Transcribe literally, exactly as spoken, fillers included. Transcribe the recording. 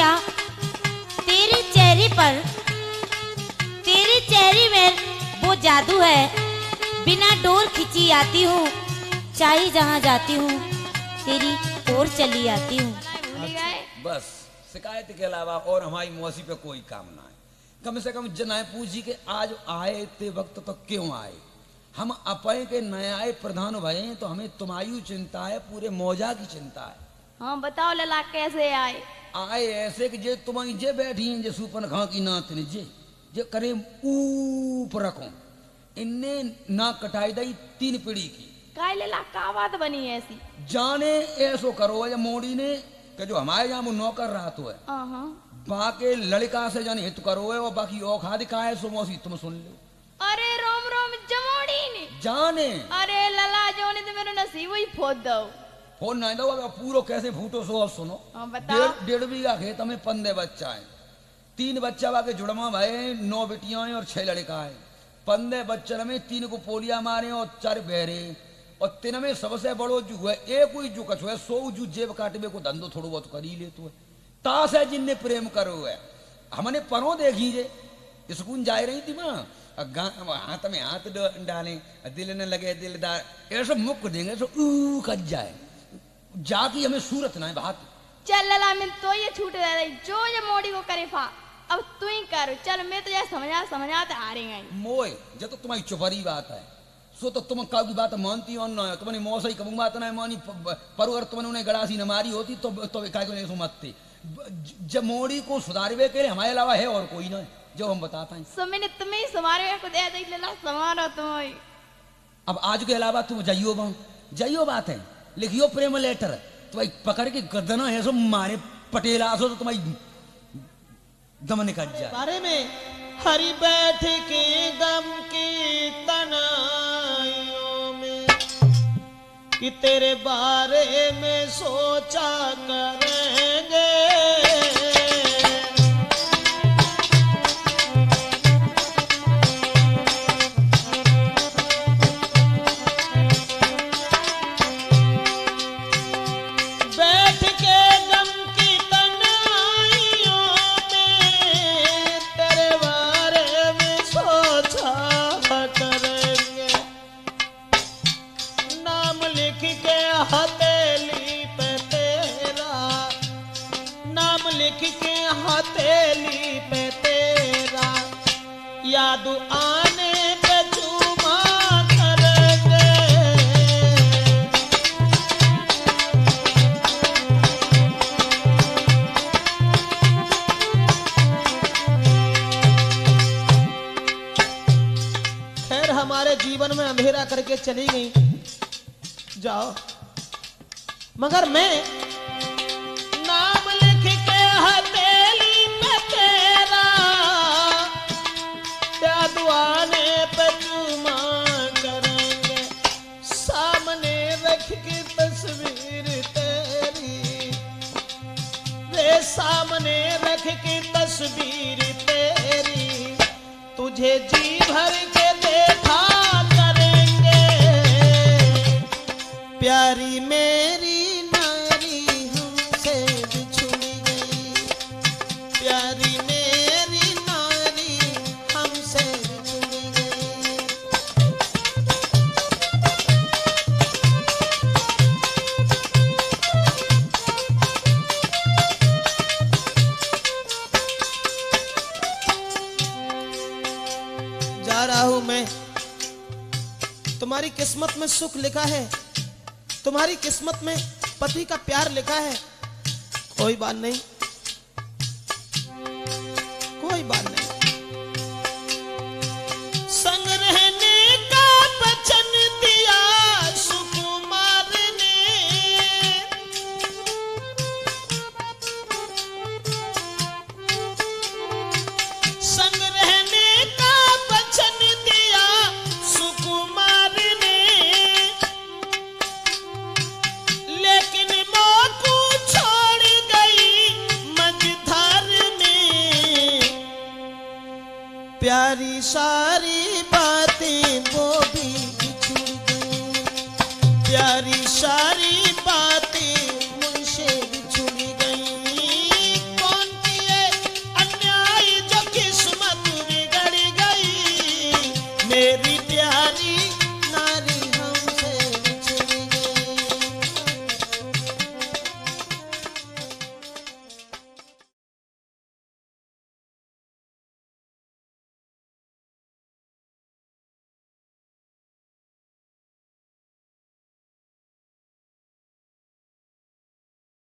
क्या तेरे चेहरे पर, तेरे चेहरे में वो जादू है, बिना डोर खिंची आती हूँ, चाहे जहाँ जाती हूँ तेरी ओर चली आती हूँ। बस शिकायत के अलावा और हमारी मौसी पे कोई काम ना है। कम से कम जनाए पूछी के आज आए ते वक्त तो क्यों आए। हम अपने के नए आए प्रधान भये तो हमें तुम्हारी चिंता है, पूरे मौजा की चिंता है। हाँ बताओ लला कैसे आए। आए ऐसे कि जे तुम्हारी जे बैठी हैं जे सुपन खा की नाथ ने जे जे करे ऊप रखो इनने ना कटाई दई तीन पीढ़ी की। काय लला का बात बनी ऐसी। जाने ऐसो करो या मोड़ी ने कि जो हमारे यहाँ वो नौकर रहा तो है बाकी लड़का से जाने हित करो है और बाकी औखा दिखाए सो मौसी तुम सुन लो। अरे रोम रोम जमोड़ी ने जाने अरे लला जो ने तो मेरा नसीब ही फोड़ दो। फोन नहीं दो अब पूरो कैसे फूटो सो अब सुनो। बताओ। डेढ़ बीघा खेत में पंद्रह बच्चा है, तीन बच्चा बाके जुड़वा भाई, नौ बेटियां हैं और छह लड़का है। पंद्रह बच्चन में तीन को पोलिया मारे और चार बहरे और तीन में सबसे बड़ो जू है एक ही जू कछो है, सौ जू जेब काटवे को धंधो थोड़ो बहुत कर ही ले तो है। तास है जिनने प्रेम करो है। हमने परो देखी जे स्कूल जा रही थी माँ हाथ में हाथ डाले दिल न लगे दिलदार ऐसा मुक देंगे तो ऊ कट जाए जाकी हमें सूरत ना है बात। चल लला मैं तो ये छूट दे रही जो ये मोड़ी को करे फा अब तू ही कर। चल मैं तो ये समझा समझाते आ रही हैं मोए जब तो तुम्हारी चुपरी बात है सो तो तुम कभी बात मानती हो ना तुमने मौसा ही कबू बात ना मानी पर अगर तुमने उन्हें गड़ासी न मारी होती तो तो काय को नहीं सुमतते। जब मोड़ी को सुधारवे के लिए हमारे अलावा है और कोई ना जो हम बताते हैं। सो मैंने तुम्हें ही संवारे को दे दी लला संवारो तुम। अब आज के अलावा तुम जाइयो बा जाइयो बात है लिखियो प्रेम लेटर तो भाई पकड़ के गर्दना है सो मारे पटेला सो तो तुम्हारी दम निकल जाए। बारे में हरी बैठ के गम की तनाइयों में कि तेरे बारे में सोचा करेंगे। हथेली पे तेरा याद आने पे चूमा करेंगे। खैर हमारे जीवन में अंधेरा करके चली गई जाओ मगर मैं नाम लिख के हथेली पे तेरा याद आने पे चूमा करेंगे। सामने रख के तस्वीर तेरी रे सामने रख के तस्वीर तेरी तुझे जी भर के देखा करेंगे। प्यारी मेरी तुम्हारी किस्मत में सुख लिखा है, तुम्हारी किस्मत में पति का प्यार लिखा है। कोई बात नहीं कोई बात नहीं संग रहने का वचन दिया सुकुमार ने संग रहने का वचन दिया सुकुमार प्यारी सारी